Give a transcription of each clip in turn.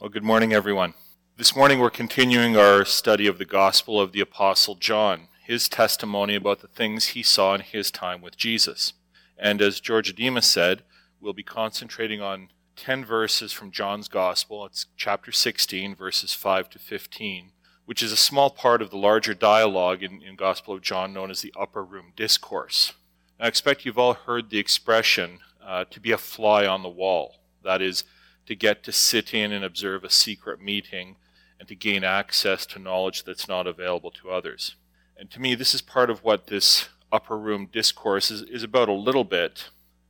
Well, good morning, everyone. This morning we're continuing our study of the Gospel of the Apostle John, his testimony about the things he saw in his time with Jesus. And as George Adema said, we'll be concentrating on 10 verses from John's Gospel. It's chapter 16, verses 5 to 15, which is a small part of the larger dialogue in Gospel of John known as the Upper Room Discourse. I expect you've all heard the expression to be a fly on the wall. That is, to get to sit in and observe a secret meeting and to gain access to knowledge that's not available to others. And to me, this is part of what this upper room discourse is about a little bit.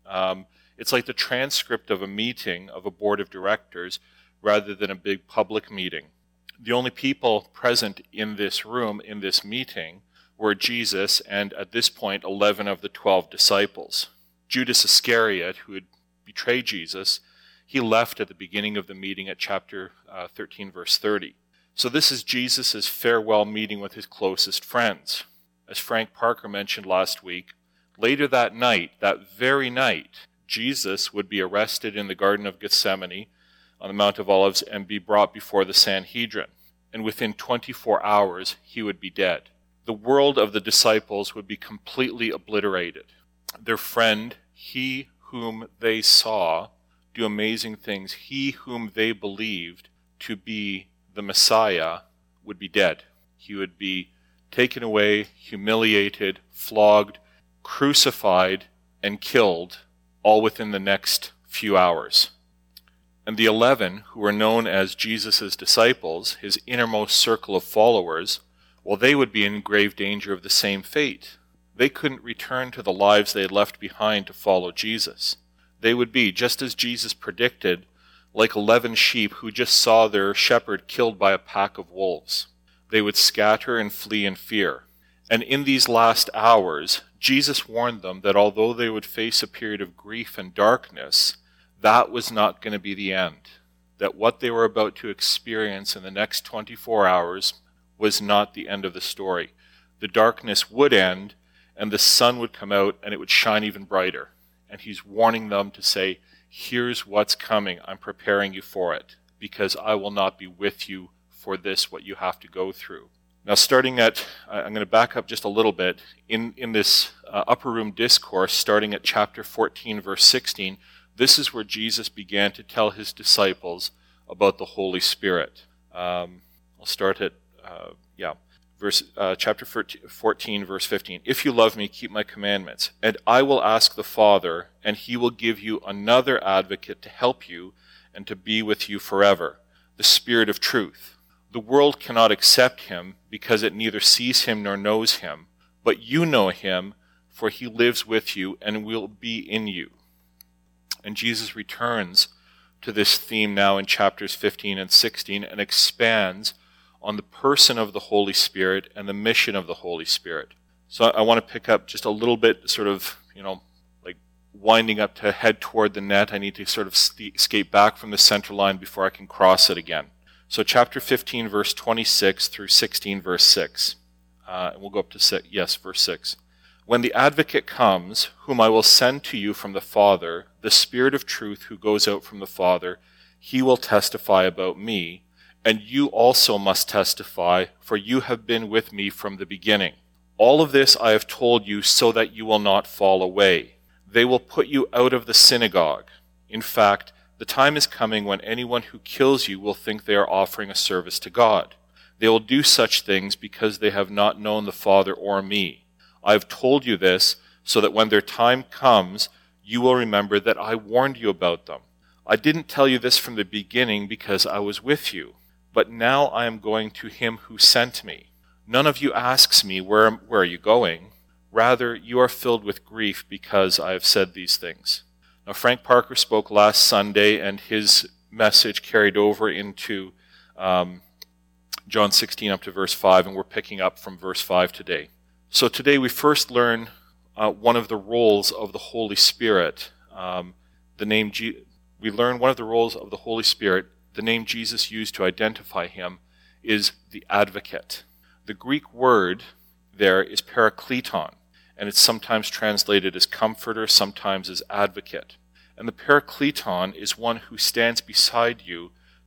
It's like the transcript of a meeting of a board of directors rather than a big public meeting. The only people present in this room, in this meeting, were Jesus and, at this point, 11 of the 12 disciples. Judas Iscariot, who had betrayed Jesus, he left at the beginning of the meeting at chapter 13, verse 30. So this is Jesus' farewell meeting with his closest friends. As Frank Parker mentioned last week, later that night, that very night, Jesus would be arrested in the Garden of Gethsemane on the Mount of Olives and be brought before the Sanhedrin. And within 24 hours, he would be dead. The world of the disciples would be completely obliterated. Their friend, he whom they saw do amazing things, he whom they believed to be the Messiah, would be dead. He would be taken away, humiliated, flogged, crucified, and killed, all within the next few hours. And the 11, who were known as Jesus' disciples, his innermost circle of followers, well, they would be in grave danger of the same fate. They couldn't return to the lives they had left behind to follow Jesus. They would be, just as Jesus predicted, like 11 sheep who just saw their shepherd killed by a pack of wolves. They would scatter and flee in fear. And in these last hours, Jesus warned them that although they would face a period of grief and darkness, that was not going to be the end. That what they were about to experience in the next 24 hours was not the end of the story. The darkness would end, and the sun would come out, and it would shine even brighter. And he's warning them to say, here's what's coming. I'm preparing you for it, because I will not be with you for this, what you have to go through. Now, starting at, I'm going to back up just a little bit, in this upper room discourse, starting at chapter 14, verse 16, this is where Jesus began to tell his disciples about the Holy Spirit. I'll start at, chapter 14, verse 15. If you love me, keep my commandments, and I will ask the Father, and he will give you another advocate to help you and to be with you forever, the Spirit of truth. The world cannot accept him because it neither sees him nor knows him, but you know him, for he lives with you and will be in you. And Jesus returns to this theme now in chapters 15 and 16 and expands on the person of the Holy Spirit and the mission of the Holy Spirit. So I want to pick up just a little bit, sort of, like winding up to head toward the net. I need to sort of escape back from the center line before I can cross it again. So chapter 15, verse 26 through 16, verse 6. And we'll go up to verse 6. When the advocate comes, whom I will send to you from the Father, the Spirit of truth who goes out from the Father, he will testify about me, and you also must testify, for you have been with me from the beginning. All of this I have told you so that you will not fall away. They will put you out of the synagogue. In fact, the time is coming when anyone who kills you will think they are offering a service to God. They will do such things because they have not known the Father or me. I have told you this so that when their time comes, you will remember that I warned you about them. I didn't tell you this from the beginning because I was with you. But now I am going to him who sent me. None of you asks me, where are you going? Rather, you are filled with grief because I have said these things. Now, Frank Parker spoke last Sunday, and his message carried over into John 16 up to verse 5, and we're picking up from verse 5 today. So today we first learn one of the roles of the Holy Spirit. We learn one of the roles of the Holy Spirit. The name Jesus used to identify him is the advocate. The Greek word there is parakleton, and it's sometimes translated as comforter, sometimes as advocate. And the parakleton is one who stands beside you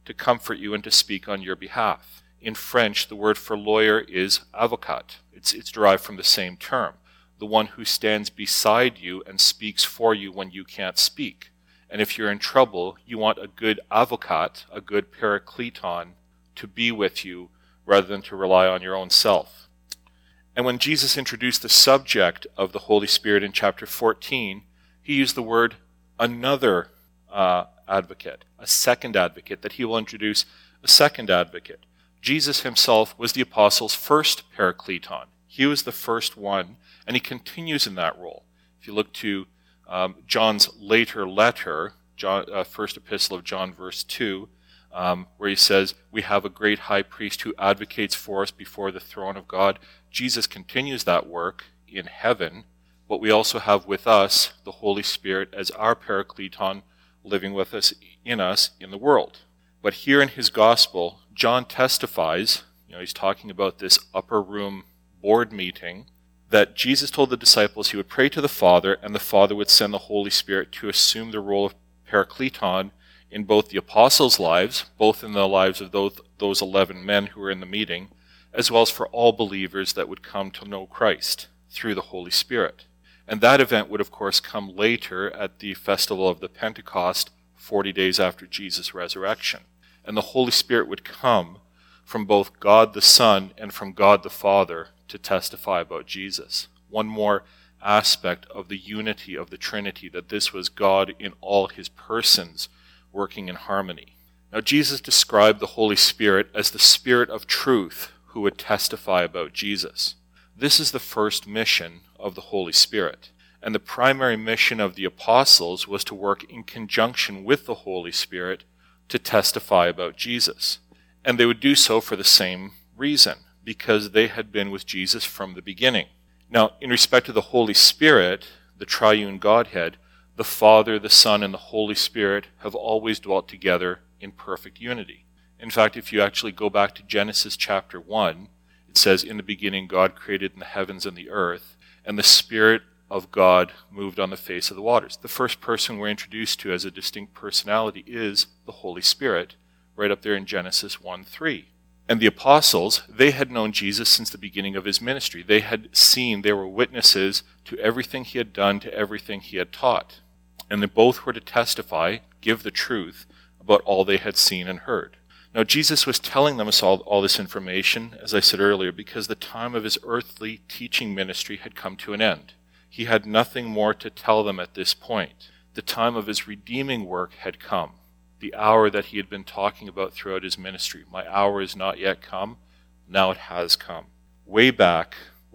to comfort you and to speak on your behalf. In French, the word for lawyer is avocat. It's derived from the same term, the one who stands beside you and speaks for you when you can't speak. And if you're in trouble, you want a good avocat, a good parakleton, to be with you rather than to rely on your own self. And when Jesus introduced the subject of the Holy Spirit in chapter 14, he used the word another advocate, a second advocate, that he will introduce a second advocate. Jesus himself was the apostles' first parakleton. He was the first one, and he continues in that role. If you look to John's later letter, first epistle of John, verse 2, where he says, we have a great high priest who advocates for us before the throne of God. Jesus continues that work in heaven, but we also have with us the Holy Spirit as our parakleton, living with us in the world. But here in his gospel, John testifies, he's talking about this upper room board meeting, that Jesus told the disciples he would pray to the Father, and the Father would send the Holy Spirit to assume the role of parakleton in both the apostles' lives, both in the lives of those 11 men who were in the meeting, as well as for all believers that would come to know Christ through the Holy Spirit. And that event would, of course, come later at the festival of the Pentecost, 40 days after Jesus' resurrection. And the Holy Spirit would come from both God the Son and from God the Father to testify about Jesus. One more aspect of the unity of the Trinity, that this was God in all his persons working in harmony. Now, Jesus described the Holy Spirit as the Spirit of truth who would testify about Jesus. This is the first mission of the Holy Spirit. And the primary mission of the apostles was to work in conjunction with the Holy Spirit to testify about Jesus. And they would do so for the same reason, because they had been with Jesus from the beginning. Now, in respect to the Holy Spirit, the triune Godhead, the Father, the Son, and the Holy Spirit have always dwelt together in perfect unity. In fact, if you actually go back to Genesis chapter 1, it says, in the beginning God created the heavens and the earth, and the Spirit of God moved on the face of the waters. The first person we're introduced to as a distinct personality is the Holy Spirit, right up there in Genesis 1:3. And the apostles, they had known Jesus since the beginning of his ministry. They were witnesses to everything he had done, to everything he had taught. And they both were to testify, give the truth about all they had seen and heard. Now, Jesus was telling them all this information, as I said earlier, because the time of his earthly teaching ministry had come to an end. He had nothing more to tell them at this point. The time of his redeeming work had come. The hour that he had been talking about throughout his ministry. My hour is not yet come. Now it has come. Way back,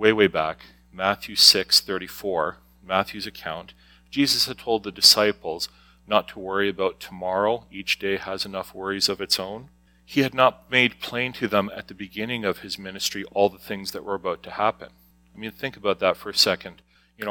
Matthew 6:34, Matthew's account, Jesus had told the disciples not to worry about tomorrow. Each day has enough worries of its own. He had not made plain to them at the beginning of his ministry all the things that were about to happen. I mean, think about that for a second.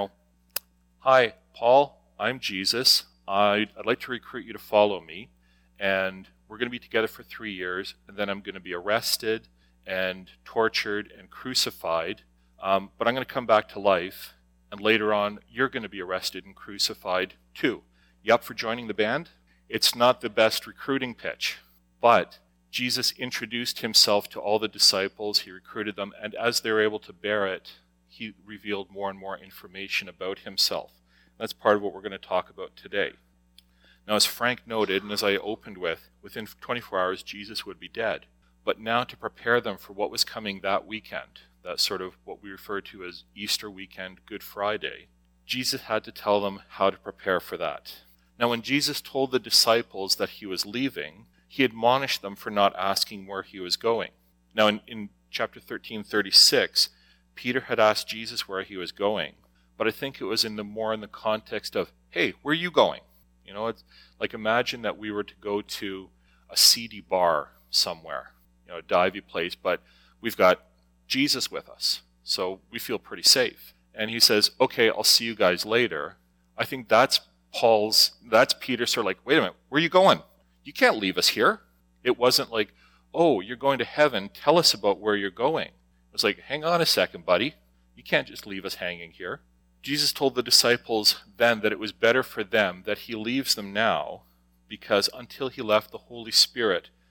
Hi, Paul, I'm Jesus. I'd like to recruit you to follow me. And we're going to be together for 3 years, and then I'm going to be arrested and tortured and crucified, but I'm going to come back to life, and later on, you're going to be arrested and crucified too. You up for joining the band? It's not the best recruiting pitch, but Jesus introduced himself to all the disciples, he recruited them, and as they were able to bear it, he revealed more and more information about himself. That's part of what we're going to talk about today. Now, as Frank noted, and as I opened with, within 24 hours, Jesus would be dead. But now to prepare them for what was coming that weekend, that sort of what we refer to as Easter weekend, Good Friday, Jesus had to tell them how to prepare for that. Now, when Jesus told the disciples that he was leaving, he admonished them for not asking where he was going. Now, in chapter 13:36, Peter had asked Jesus where he was going, but I think it was more in the context of, hey, where are you going? It's like, imagine that we were to go to a seedy bar somewhere, a divey place, but we've got Jesus with us, so we feel pretty safe. And he says, okay, I'll see you guys later. I think that's Peter sort of like, wait a minute, where are you going? You can't leave us here. It wasn't like, oh, you're going to heaven, tell us about where you're going. It was like, hang on a second, buddy. You can't just leave us hanging here. Jesus told the disciples then that it was better for them that he leaves them now, because until he left, the Holy Spirit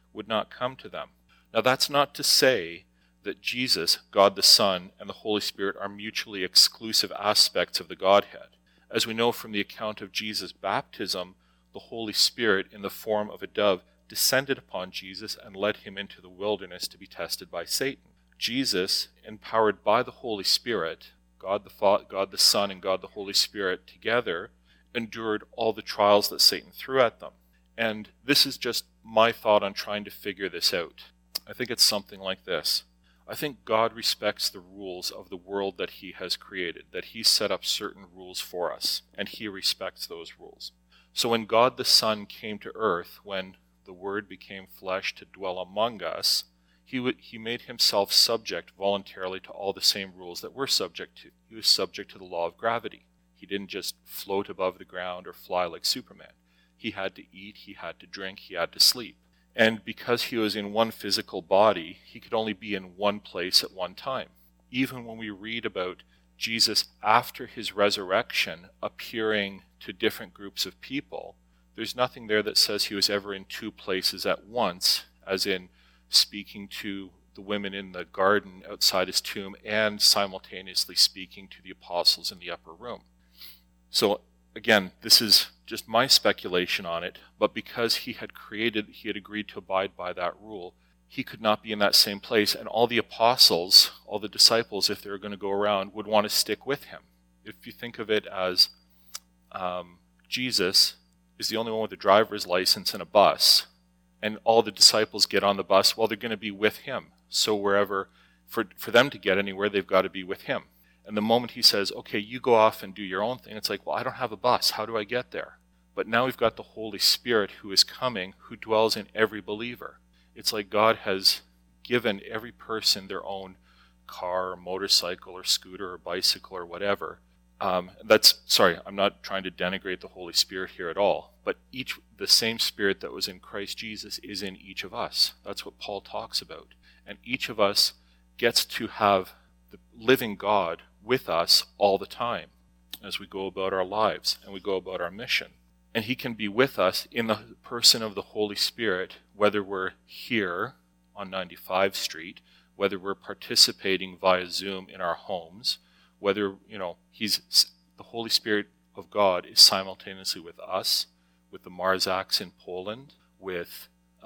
would not come to them. Now that's not to say that Jesus, God the Son, and the Holy Spirit are mutually exclusive aspects of the Godhead. As we know from the account of Jesus' baptism, the Holy Spirit, in the form of a dove, descended upon Jesus and led him into the wilderness to be tested by Satan. Jesus, empowered by the Holy Spirit, God the Son and God the Holy Spirit together, endured all the trials that Satan threw at them. And this is just my thought on trying to figure this out. I think it's something like this. I think God respects the rules of the world that he has created, that he set up certain rules for us, and he respects those rules. So when God the Son came to earth, when the Word became flesh to dwell among us, he made himself subject voluntarily to all the same rules that we're subject to. He was subject to the law of gravity. He didn't just float above the ground or fly like Superman. He had to eat, he had to drink, he had to sleep. And because he was in one physical body, he could only be in one place at one time. Even when we read about Jesus after his resurrection appearing to different groups of people, there's nothing there that says he was ever in two places at once, as in speaking to the women in the garden outside his tomb and simultaneously speaking to the apostles in the upper room. So again, this is just my speculation on it, but because he had agreed to abide by that rule, he could not be in that same place, and all the apostles, all the disciples, if they were going to go around, would want to stick with him. If you think of it as Jesus is the only one with a driver's license and a bus, and all the disciples get on the bus, well, they're going to be with him. So wherever, for them to get anywhere, they've got to be with him. And the moment he says, okay, you go off and do your own thing, it's like, well, I don't have a bus. How do I get there? But now we've got the Holy Spirit who is coming, who dwells in every believer. It's like God has given every person their own car or motorcycle or scooter or bicycle or whatever. I'm not trying to denigrate the Holy Spirit here at all, but the same Spirit that was in Christ Jesus is in each of us. That's what Paul talks about. And each of us gets to have the living God with us all the time as we go about our lives and we go about our mission. And he can be with us in the person of the Holy Spirit, whether we're here on 95 Street, whether we're participating via Zoom in our homes, whether, the Holy Spirit of God is simultaneously with us, with the Marzaks in Poland, with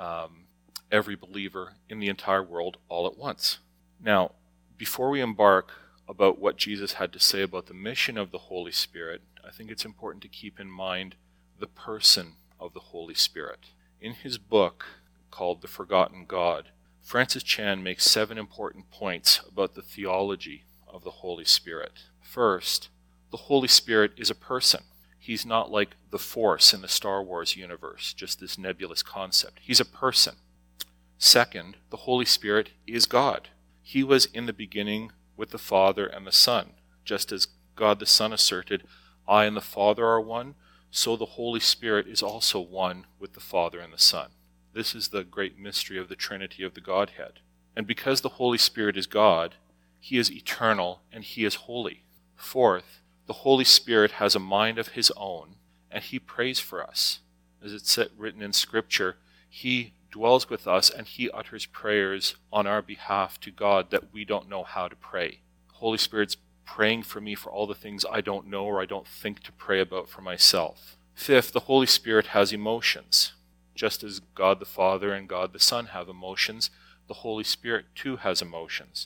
every believer in the entire world all at once. Now, before we embark about what Jesus had to say about the mission of the Holy Spirit, I think it's important to keep in mind the person of the Holy Spirit. In his book called The Forgotten God, Francis Chan makes 7 important points about the theology of the Holy Spirit. First, the Holy Spirit is a person. He's not like the Force in the Star Wars universe, just this nebulous concept. He's a person. Second, the Holy Spirit is God. He was in the beginning with the Father and the Son. Just as God the Son asserted, I and the Father are one, so the Holy Spirit is also one with the Father and the Son. This is the great mystery of the Trinity of the Godhead. And because the Holy Spirit is God, he is eternal and he is holy. Fourth, the Holy Spirit has a mind of his own, and he prays for us. As it's written in Scripture, he dwells with us and he utters prayers on our behalf to God that we don't know how to pray. The Holy Spirit's praying for me for all the things I don't know or I don't think to pray about for myself. Fifth, the Holy Spirit has emotions. Just as God the Father and God the Son have emotions, the Holy Spirit too has emotions.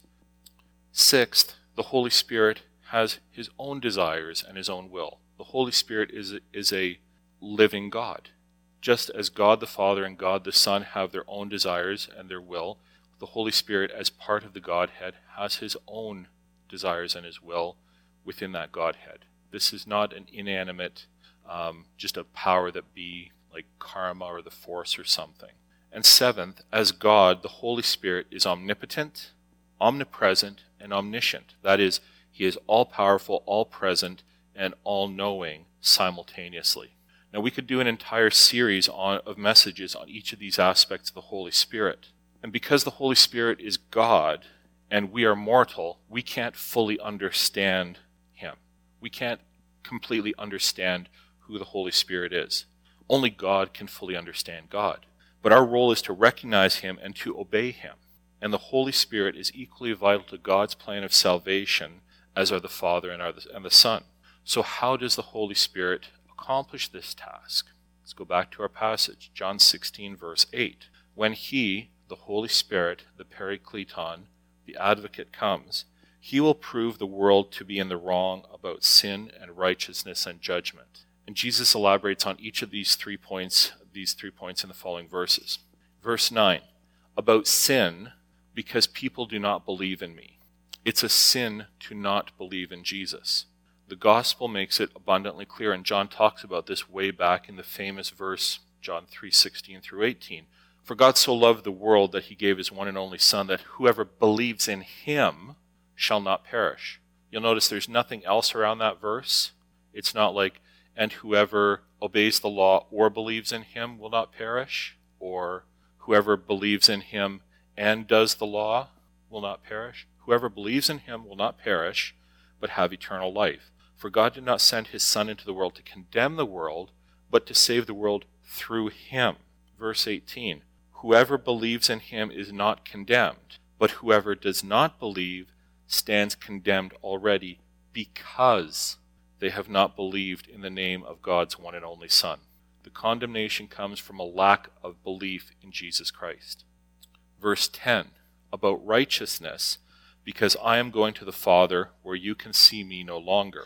Sixth, the Holy Spirit has his own desires and his own will. The Holy Spirit is a living God. Just as God the Father and God the Son have their own desires and their will, the Holy Spirit, as part of the Godhead, has his own desires and his will within that Godhead. This is not an inanimate, just a power that be like karma or the Force or something. And seventh, as God, the Holy Spirit is omnipotent, omnipresent, and omniscient. That is, he is all-powerful, all-present, and all-knowing simultaneously. Now, we could do an entire series of messages on each of these aspects of the Holy Spirit. And because the Holy Spirit is God, and we are mortal, we can't fully understand him. We can't completely understand who the Holy Spirit is. Only God can fully understand God. But our role is to recognize him and to obey him. And the Holy Spirit is equally vital to God's plan of salvation as are the Father and the Son. So how does the Holy Spirit accomplish this task? Let's go back to our passage, John 16, verse 8. When he, the Holy Spirit, the Parakleton, the Advocate comes, he will prove the world to be in the wrong about sin and righteousness and judgment. And Jesus elaborates on each of these 3 points in the following verses. Verse 9, about sin, because people do not believe in me. It's a sin to not believe in Jesus. The gospel makes it abundantly clear, and John talks about this way back in the famous verse, John 3:16 through 18. For God so loved the world that he gave his one and only Son, that whoever believes in him shall not perish. You'll notice there's nothing else around that verse. It's not like, and whoever obeys the law or believes in him will not perish, or whoever believes in him and does the law will not perish. Whoever believes in him will not perish, but have eternal life. For God did not send his Son into the world to condemn the world, but to save the world through him. Verse 18, whoever believes in him is not condemned, but whoever does not believe stands condemned already, because they have not believed in the name of God's one and only Son. The condemnation comes from a lack of belief in Jesus Christ. Verse 10, about righteousness, because I am going to the Father where you can see me no longer.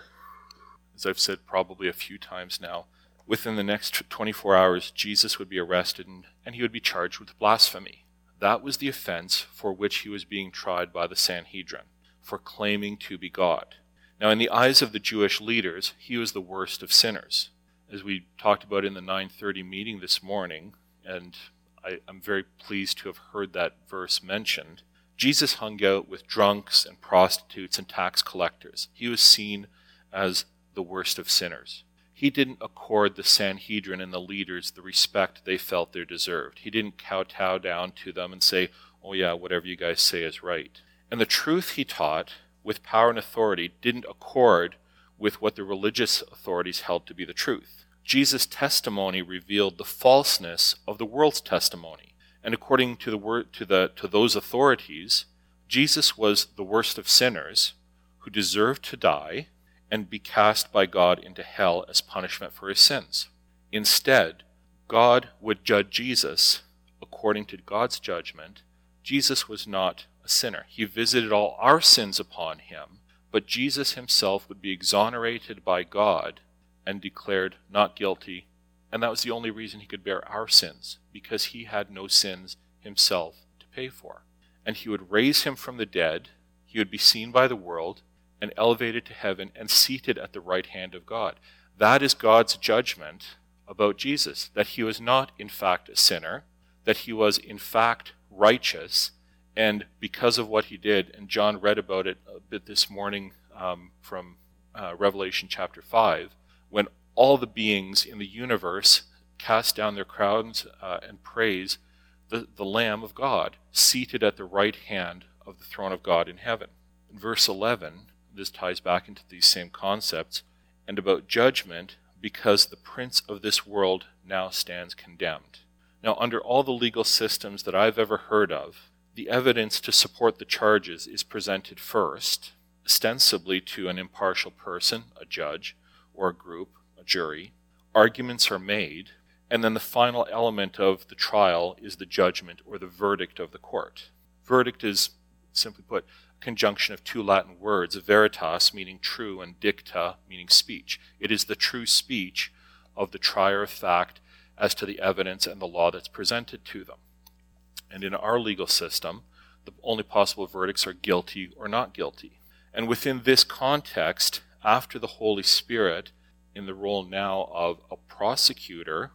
As I've said probably a few times now, within the next 24 hours, Jesus would be arrested and he would be charged with blasphemy. That was the offense for which he was being tried by the Sanhedrin, for claiming to be God. Now, in the eyes of the Jewish leaders, he was the worst of sinners. As we talked about in the 9:30 meeting this morning, and I'm very pleased to have heard that verse mentioned, Jesus hung out with drunks and prostitutes and tax collectors. He was seen as the worst of sinners. He didn't accord the Sanhedrin and the leaders the respect they felt they deserved. He didn't kowtow down to them and say, oh yeah, whatever you guys say is right. And the truth he taught with power and authority didn't accord with what the religious authorities held to be the truth. Jesus' testimony revealed the falseness of the world's testimony. And according to those authorities, Jesus was the worst of sinners who deserved to die and be cast by God into hell as punishment for his sins. Instead, God would judge Jesus according to God's judgment. Jesus was not a sinner. He visited all our sins upon him, but Jesus himself would be exonerated by God and declared not guilty. And that was the only reason he could bear our sins, because he had no sins himself to pay for. And he would raise him from the dead, he would be seen by the world, and elevated to heaven and seated at the right hand of God. That is God's judgment about Jesus, that he was not in fact a sinner, that he was in fact righteous, and because of what he did, and John read about it a bit this morning from Revelation chapter 5, when all the beings in the universe cast down their crowns and praise the Lamb of God, seated at the right hand of the throne of God in heaven. In verse 11, this ties back into these same concepts, and about judgment, because the prince of this world now stands condemned. Now, under all the legal systems that I've ever heard of, the evidence to support the charges is presented first, ostensibly to an impartial person, a judge, or a group, a jury. Arguments are made, and then the final element of the trial is the judgment or the verdict of the court. Verdict is, simply put, a conjunction of two Latin words, veritas meaning true and dicta meaning speech. It is the true speech of the trier of fact as to the evidence and the law that's presented to them. And in our legal system, the only possible verdicts are guilty or not guilty. And within this context, after the Holy Spirit, in the role now of a prosecutor,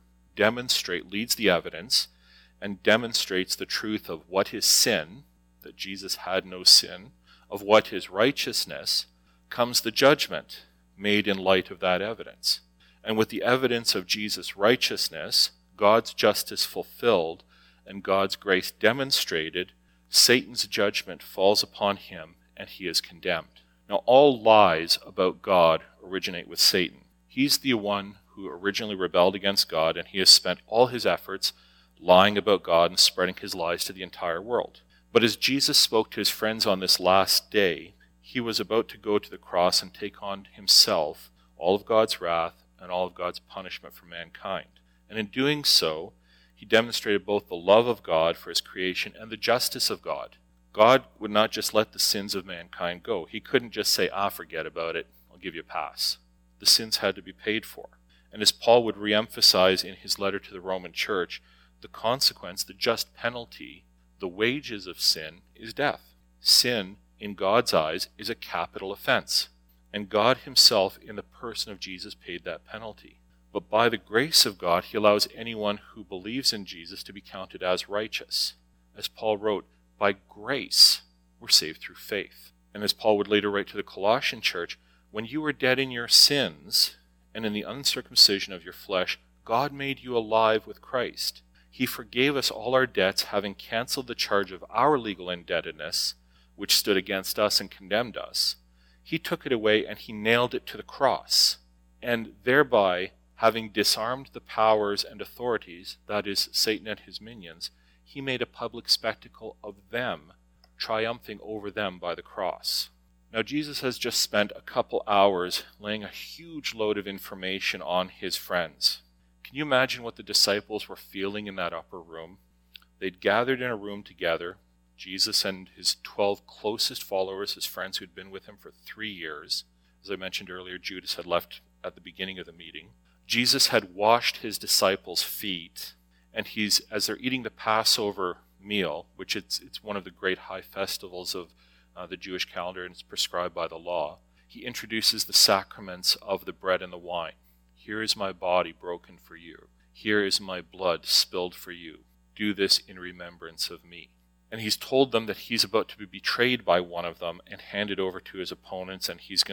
leads the evidence and demonstrates the truth of what is sin, that Jesus had no sin, of what is righteousness, comes the judgment made in light of that evidence. And with the evidence of Jesus' righteousness, God's justice fulfilled, and God's grace demonstrated, Satan's judgment falls upon him and he is condemned. Now, all lies about God originate with Satan. He's the one who originally rebelled against God, and he has spent all his efforts lying about God and spreading his lies to the entire world. But as Jesus spoke to his friends on this last day, he was about to go to the cross and take on himself all of God's wrath and all of God's punishment for mankind. And in doing so, he demonstrated both the love of God for his creation and the justice of God. God would not just let the sins of mankind go. He couldn't just say, forget about it, I'll give you a pass. The sins had to be paid for. And as Paul would reemphasize in his letter to the Roman church, the consequence, the just penalty, the wages of sin is death. Sin, in God's eyes, is a capital offense. And God himself, in the person of Jesus, paid that penalty. But by the grace of God, he allows anyone who believes in Jesus to be counted as righteous. As Paul wrote, by grace we're saved through faith. And as Paul would later write to the Colossian church, when you were dead in your sins and in the uncircumcision of your flesh, God made you alive with Christ. He forgave us all our debts, having canceled the charge of our legal indebtedness, which stood against us and condemned us. He took it away and he nailed it to the cross. And thereby, having disarmed the powers and authorities, that is, Satan and his minions, he made a public spectacle of them, triumphing over them by the cross. Now, Jesus has just spent a couple hours laying a huge load of information on his friends. Can you imagine what the disciples were feeling in that upper room? They'd gathered in a room together, Jesus and his 12 closest followers, his friends who'd been with him for 3 years. As I mentioned earlier, Judas had left at the beginning of the meeting. Jesus had washed his disciples' feet, and as they're eating the Passover meal, which it's one of the great high festivals of the Jewish calendar, and it's prescribed by the law, he introduces the sacraments of the bread and the wine. Here is my body broken for you. Here is my blood spilled for you. Do this in remembrance of me. And he's told them that he's about to be betrayed by one of them and handed over to his opponents, and he's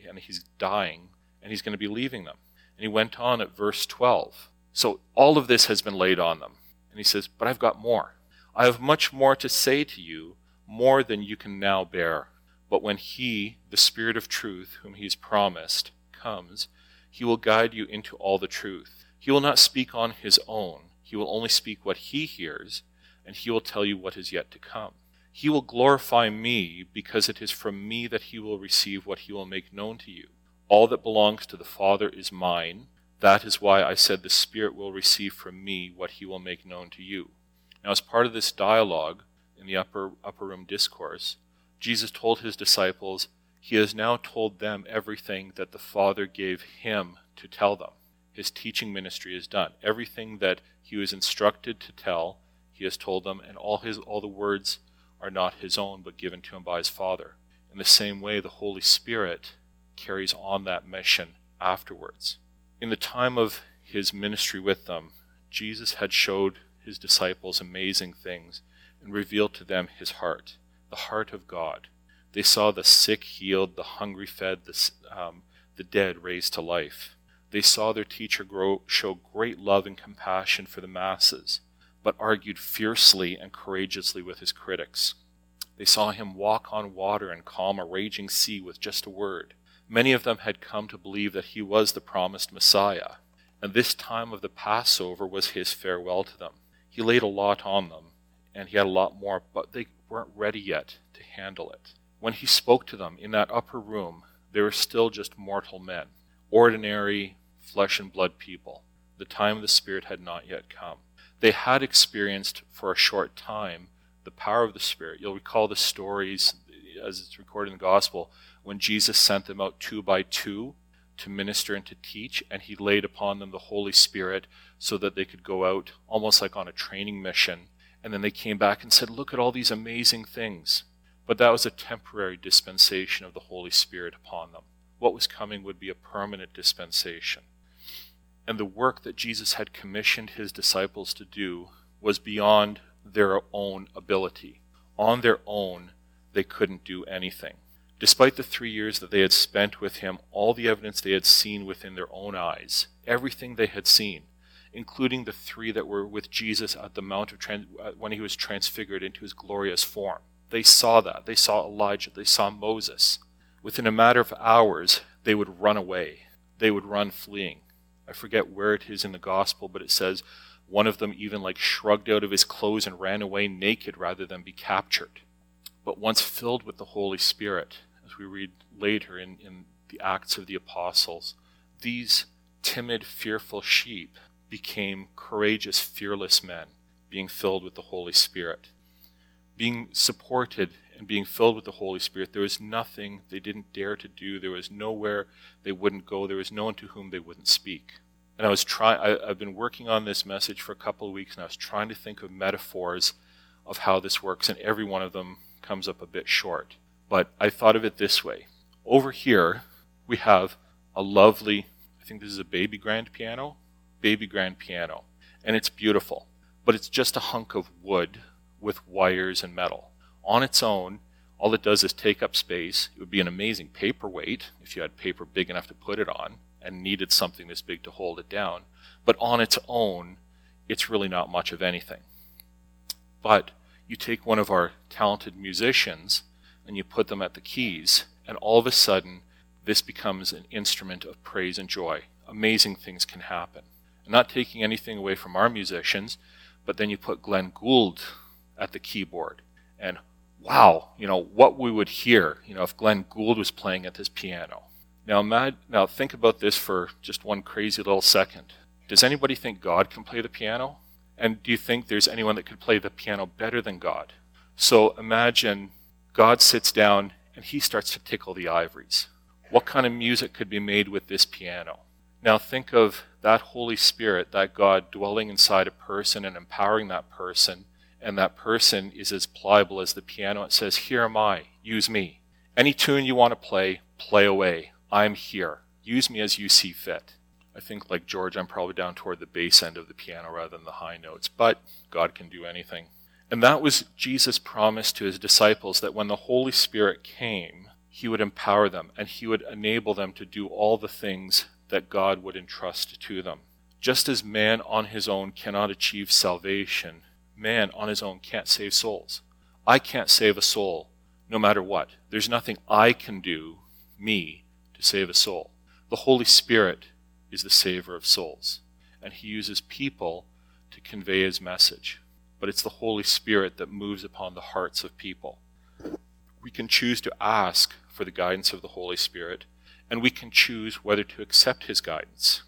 dying, and he's going to be leaving them. And he went on at verse 12. So all of this has been laid on them. And he says, but I've got more. I have much more to say to you, more than you can now bear. But when he, the Spirit of truth, whom he's promised, comes, he will guide you into all the truth. He will not speak on his own. He will only speak what he hears, and he will tell you what is yet to come. He will glorify me, because it is from me that he will receive what he will make known to you. All that belongs to the Father is mine. That is why I said the Spirit will receive from me what he will make known to you. Now, as part of this dialogue in the upper room discourse, Jesus told his disciples he has now told them everything that the Father gave him to tell them. His teaching ministry is done. Everything that he was instructed to tell, he has told them, and all the words are not his own, but given to him by his Father. In the same way, the Holy Spirit carries on that mission afterwards. In the time of his ministry with them, Jesus had showed his disciples amazing things and revealed to them his heart, the heart of God. They saw the sick healed, the hungry fed, the dead raised to life. They saw their teacher show great love and compassion for the masses, but argued fiercely and courageously with his critics. They saw him walk on water and calm a raging sea with just a word. Many of them had come to believe that he was the promised Messiah, and this time of the Passover was his farewell to them. He laid a lot on them, and he had a lot more, but they weren't ready yet to handle it. When he spoke to them in that upper room, they were still just mortal men, ordinary flesh and blood people. The time of the Spirit had not yet come. They had experienced for a short time the power of the Spirit. You'll recall the stories, as it's recorded in the Gospel, when Jesus sent them out 2 by 2 to minister and to teach, and he laid upon them the Holy Spirit so that they could go out almost like on a training mission. And then they came back and said, look at all these amazing things. But that was a temporary dispensation of the Holy Spirit upon them. What was coming would be a permanent dispensation. And the work that Jesus had commissioned his disciples to do was beyond their own ability. On their own, they couldn't do anything. Despite the 3 years that they had spent with him, all the evidence they had seen within their own eyes, everything they had seen, including the 3 that were with Jesus at the Mount of when he was transfigured into his glorious form. They saw that. They saw Elijah. They saw Moses. Within a matter of hours, they would run away. They would run fleeing. I forget where it is in the Gospel, but it says One of them even shrugged out of his clothes and ran away naked rather than be captured. But once filled with the Holy Spirit, as we read later in the Acts of the Apostles, these timid, fearful sheep became courageous, fearless men, being filled with the Holy Spirit. Being supported and being filled with the Holy Spirit, there was nothing they didn't dare to do. There was nowhere they wouldn't go. There was no one to whom they wouldn't speak. And I've been working on this message for a couple of weeks, and I was trying to think of metaphors of how this works, and every one of them comes up a bit short. But I thought of it this way. Over here, we have a lovely, I think this is a baby grand piano, and it's beautiful. But it's just a hunk of wood with wires and metal. On its own, all it does is take up space. It would be an amazing paperweight if you had paper big enough to put it on and needed something this big to hold it down. But on its own, it's really not much of anything. But you take one of our talented musicians and you put them at the keys, and all of a sudden, this becomes an instrument of praise and joy. Amazing things can happen. I'm not taking anything away from our musicians, but then you put Glenn Gould at the keyboard, and wow, what we would hear, if Glenn Gould was playing at this piano. Now think about this for just one crazy little second. Does anybody think God can play the piano? And do you think there's anyone that could play the piano better than God? So imagine God sits down and he starts to tickle the ivories. What kind of music could be made with this piano? Now think of that Holy Spirit, that God dwelling inside a person and empowering that person, and that person is as pliable as the piano. It says, "Here am I, use me. Any tune you want to play away. I'm here. Use me as you see fit." I think, like George, I'm probably down toward the bass end of the piano rather than the high notes, but God can do anything. And that was Jesus' promise to his disciples, that when the Holy Spirit came, he would empower them and he would enable them to do all the things that God would entrust to them. Just as man on his own cannot achieve salvation, man on his own can't save souls. I can't save a soul, no matter what. There's nothing I can do, me, to save a soul. The Holy Spirit is the saver of souls, and he uses people to convey his message. But it's the Holy Spirit that moves upon the hearts of people. We can choose to ask for the guidance of the Holy Spirit, and we can choose whether to accept his guidance.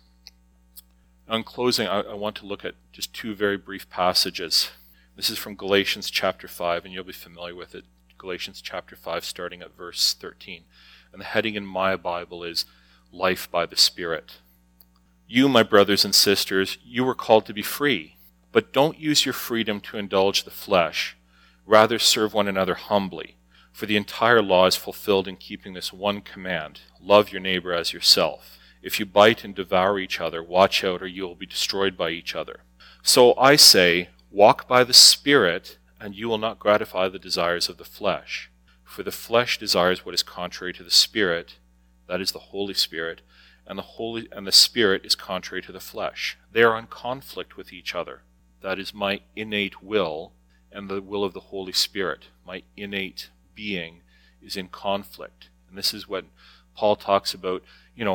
Now, in closing, I want to look at just two very brief passages. This is from Galatians chapter 5, and you'll be familiar with it. Galatians chapter 5, starting at verse 13. And the heading in my Bible is Life by the Spirit. "You, my brothers and sisters, you were called to be free, but don't use your freedom to indulge the flesh. Rather serve one another humbly. For the entire law is fulfilled in keeping this one command: love your neighbor as yourself. If you bite and devour each other, watch out, or you will be destroyed by each other. So I say, walk by the Spirit, and you will not gratify the desires of the flesh. For the flesh desires what is contrary to the Spirit, that is the Holy Spirit, and the Spirit is contrary to the flesh. They are in conflict with each other. That is my innate will and the will of the Holy Spirit. My innate being is in conflict. And this is what Paul talks about,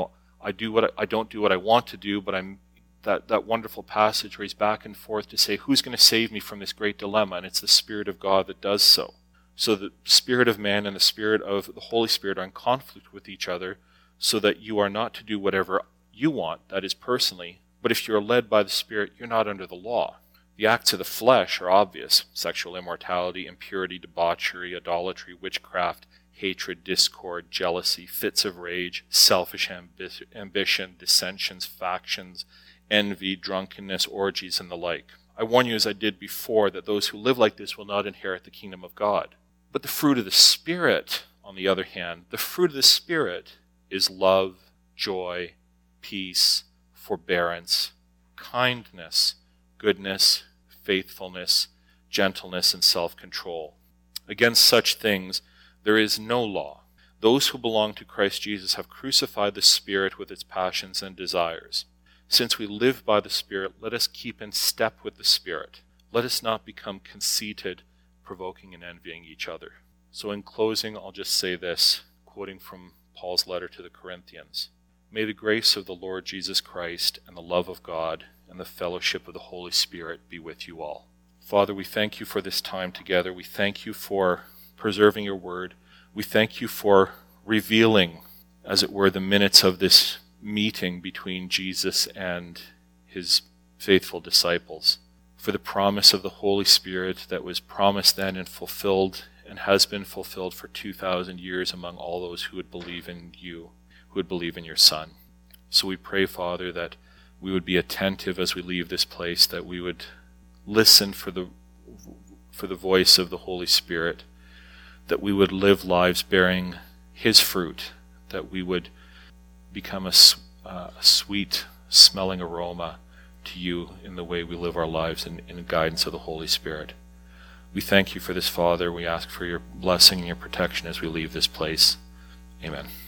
I don't do what I want to do, but I'm that wonderful passage where he's back and forth to say, who's going to save me from this great dilemma? And it's the Spirit of God that does so. So the spirit of man and the spirit of the Holy Spirit are in conflict with each other, so that you are not to do whatever you want, that is personally, but if you're led by the Spirit, you're not under the law. The acts of the flesh are obvious: sexual immorality, impurity, debauchery, idolatry, witchcraft, hatred, discord, jealousy, fits of rage, selfish ambition, dissensions, factions, envy, drunkenness, orgies, and the like. I warn you, as I did before, that those who live like this will not inherit the kingdom of God. But the fruit of the Spirit, on the other hand, the fruit of the Spirit is love, joy, peace, forbearance, kindness, goodness, faithfulness, gentleness, and self-control. Against such things there is no law. Those who belong to Christ Jesus have crucified the Spirit with its passions and desires. Since we live by the Spirit, let us keep in step with the Spirit. Let us not become conceited, provoking and envying each other. So in closing, I'll just say this, quoting from Paul's letter to the Corinthians. May the grace of the Lord Jesus Christ and the love of God and the fellowship of the Holy Spirit be with you all. Father, we thank you for this time together. We thank you for preserving your word. We thank you for revealing, as it were, the minutes of this meeting between Jesus and his faithful disciples, for the promise of the Holy Spirit that was promised then and fulfilled and has been fulfilled for 2,000 years among all those who would believe in you, who would believe in your Son. So we pray, Father, that we would be attentive as we leave this place, that we would listen for the voice of the Holy Spirit, that we would live lives bearing his fruit, that we would become a sweet smelling aroma to you in the way we live our lives in the guidance of the Holy Spirit. We thank you for this, Father. We ask for your blessing and your protection as we leave this place. Amen.